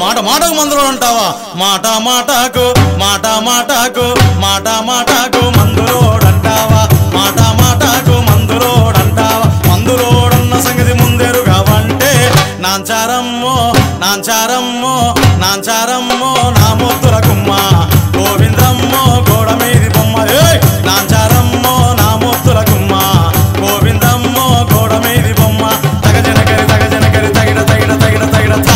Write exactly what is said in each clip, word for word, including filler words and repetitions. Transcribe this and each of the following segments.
మాట మాటకు మందులో అంటావా మాట మాటకు మాట మాటకు మాట మాటకు మందులోడంటావా మాట మాటకు మందులోడంటావా మందులోడన్న సంగతి ముందెరుగా వంటే నాంచారమ్మో నాంచారమ్మో నాంచారమ్మో నా ముద్దుల కుమ్మ గోవిందమ్మో గోడ మీది బొమ్మ నాంచారమ్మో నా ముద్దుల కుమ్మ గోవిందమ్మో గోడ మీది బొమ్మ తగజనకరి తగజనకరి తగిడ తగిడ తగిడ తగిడ తా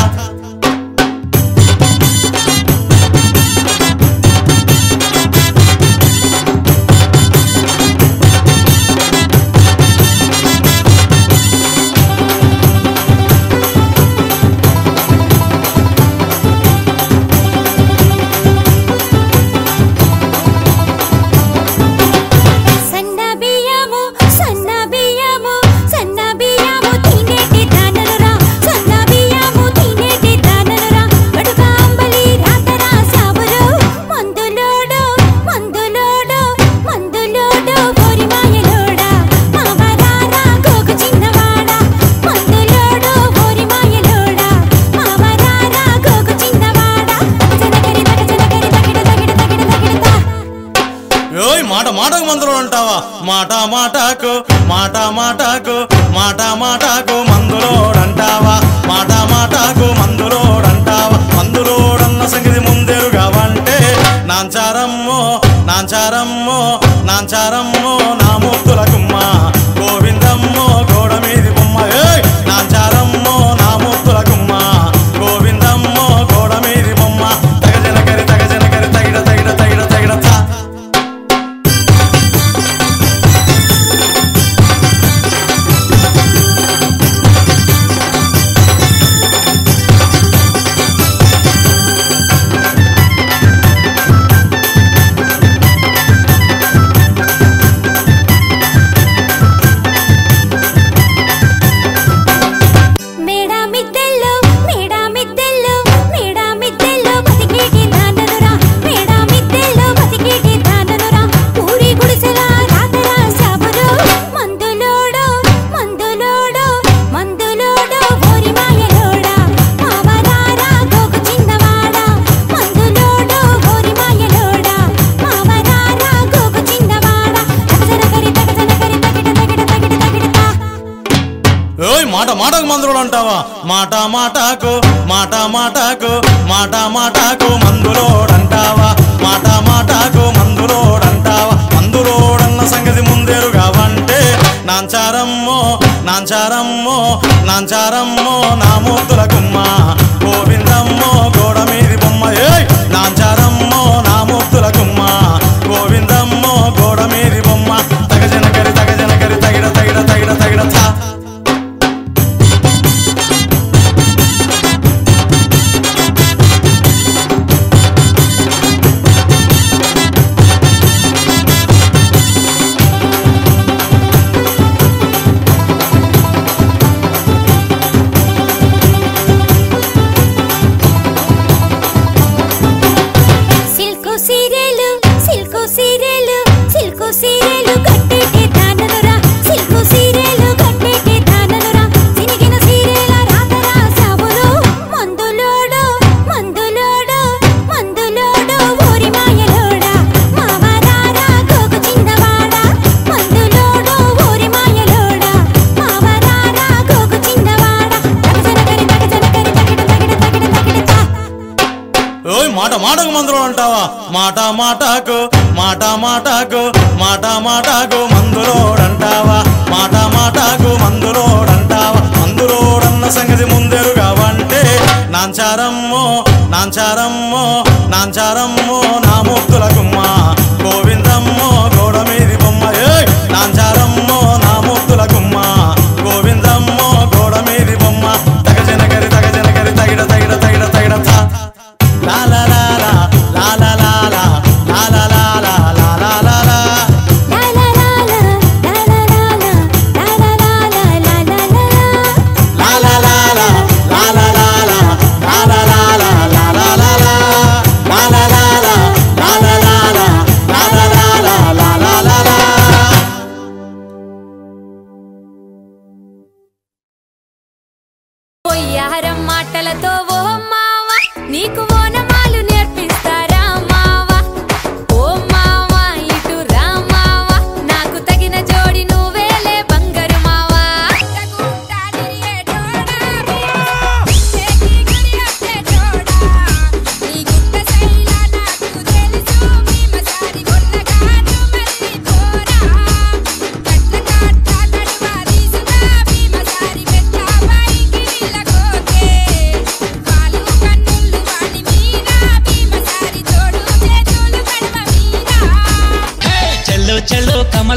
మాట మాటకు మందులో అంటావా మాట మాటకు మాట మాటకు మాట మాటకు మందులోడంటావా మాట మాటకు మందులోడంటావా మందులోడన్న సంగతి ముందెరుగా వంటే నాంచారమ్మో నాంచారమ్మో నాంచారమ్మో నా ముద్దుల కుమ్మ గోవిందమ్మో గోడ మీది బొమ్మ నాంచారమ్మో నా ముద్దుల కుమ్మ గోవిందమ్మో గోడ మీది బొమ్మ తగజనకరి తగజనకరి తగిడ తగిడ తగిడ తగిడ తా మాట మాటకు మందులో అంటావా మాట మాటకు మాట మాటకు మాట మాటకు మందులోడంటావా మాట మాటకు మందులోడంటావా మందులోడన్న సంగతి ముందెరుగా వంటే నాంచారమ్మో నాంచారమ్మో నాంచారమ్మో నా ముద్దుల కుమ్మ గోవిందమ్మో గోడ మీది బొమ్మ నాంచారమ్మో నా ముద్దుల కుమ్మ గోవిందమ్మో గోడ మీది బొమ్మ తగజనకరి తగజనకరి తగిడ తగిడ తగిడ తగిడ తా మాట మాటకు మందులో అంటావా మాట మాటకు మాట మాటకు మాట మాటకు మందులోడంటావా మాట మాటకు మందులోడంటావా మందులోడన్న సంగతి ముందెరుగా వంటే నాంచారమ్మో నాంచారమ్మో నాంచారమ్మో నా ముద్దుల కుమ్మ గోవిందమ్మో గోడ మీది బొమ్మ నాంచారమ్మో నా ముద్దుల కుమ్మ గోవిందమ్మో గోడ మీది బొమ్మ తగజనకరి తగజనకరి తగిడ తగిడ తగిడ తగిడ తా la la la la la la la la la la la la la la la la la పొయ్యారం మాటలతో ఓ మావ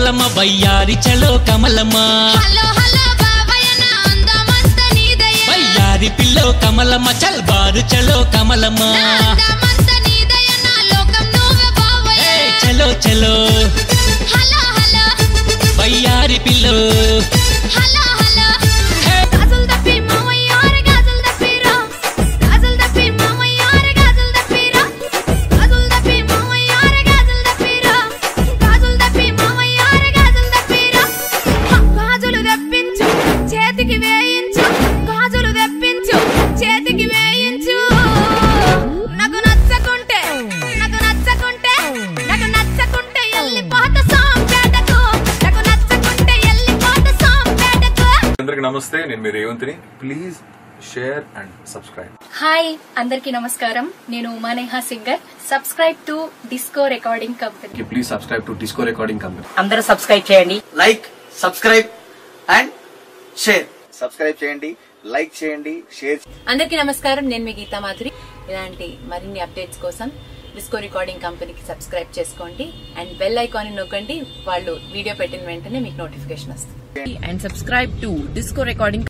కమలమ్మ వయ్యారి చలో కమలమ్మ హలో హలో బాబాయ్ నా అందమంత నీదయ్యా వయ్యారి పిల్లో కమలమ్మ చల్ బారు చలో కమలమ్మ అందమంత నీదయ్యా నా లోకం నువ్వే బాబాయ్ ఏ చలో చలో హలో హలో వయ్యారి పిల్లో హలో హలో గాజులు దప్పి మామయ్య ఆరే గాజులు దప్పిరా గాజులు దప్పి మామయ్య ఆరే గాజులు దప్పిరా గాజులు దప్పి మామయ్య ఆరే గాజులు దప్పిరా గాజులు దప్పి మామయ్య ఆరే గాజులు దప్పిరా గాజులు దప్పించు చేతికి వేయించు గాజులు దప్పించు చేతికి వేయించు నాకు నచ్చకుంటే నాకు నచ్చకుంటే నాకు నచ్చకుంటే ఎల్లిపోత సాంపేటకు నాకు నచ్చకుంటే ఎల్లిపోత సాంపేటకు అందరికి నమస్తే, నేను మీ రేవంత్ని. Please share and subscribe. Hi అందరికీ నమస్కారం. నేను Umaneha singer. Subscribe to disco recording company. Please subscribe to disco recording company. అందరూ సబ్స్క్రైబ్ చేయండి. Like, subscribe and share. Subscribe చేయండి, లైక్ చేయండి, షేర్. అందరికీ నమస్కారం. నేను మీ గీతా మాధురి. ఇలాంటి మరిన్ని అప్డేట్స్ కోసం డిస్కో రికార్డింగ్ కంపెనీకి సబ్స్క్రైబ్ చేసుకోండి అండ్ బెల్ ఐకాన్ నొక్కండి. వాళ్ళు వీడియో పెట్టిన వెంటనే మీకు నోటిఫికేషన్ వస్తుంది. And subscribe to disco recording